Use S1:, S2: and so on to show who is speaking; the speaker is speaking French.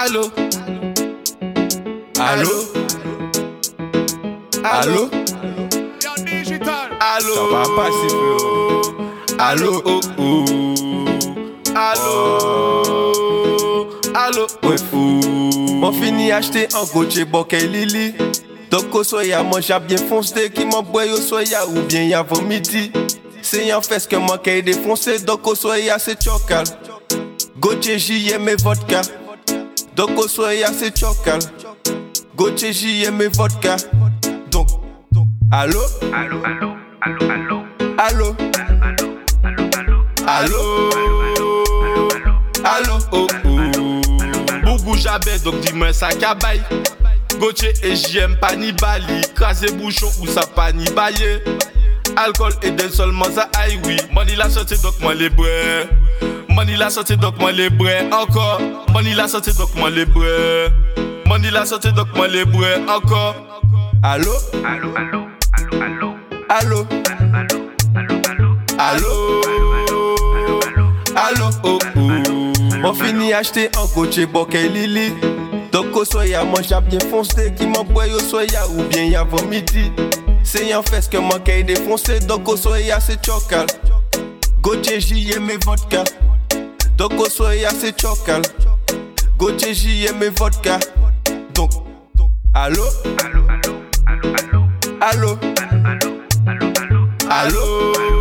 S1: Allô? Allô? Allô? Allô?
S2: Ça va passer, frérot.
S1: Allô? Oh, oh. Allô? Allô?
S2: Ouais, fou. M'en fini acheter un Gauthier Bokeh Lili. Donc au soya, moi j'ai bien foncé. Qui m'envoie au soya ou bien avant midi. C'est un fest que moi qui défoncé. Donc au soya, c'est chocal. Gauthier JM et vodka. Donc au soya, c'est chocal. Gauthier JM et vodka. Donc, allô?
S3: Allô, allô, allô, allô.
S2: Allô?
S1: Allô? Allô? Oh, oh. Bougou Jabé, donc dis-moi ça cabaye. Gauthier et JM pas ni bali. Craser bouchon ou ça pas ni bailler. Alcool et d'un seulement ça aïe oui. Money la sortie donc moi les bras. Money la sortie donc moi les bras. Encore. Money la sortie donc moi les bras. Money la sortie donc moi les bras. Encore.
S2: Allô?
S3: Allô, allô, allô, allô.
S2: Allô?
S3: Allô, allô, allô.
S1: Allô? Allô? Oh, oh.
S2: M'en fini acheter un Gauthier Bokeh Lili. Donc au soya, moi j'ai bien foncé. Qui m'envoie au soya ou bien avant midi. C'est un fest que moi qui défoncé. Donc au soya, c'est chocal. Gauthier JM et vodka. Donc au soya, c'est chocal. Gauthier JM et vodka. Donc, allô?
S3: Allô, allô, allô, allô.
S2: Allô?
S3: Allô, allô, allô.
S1: Allô?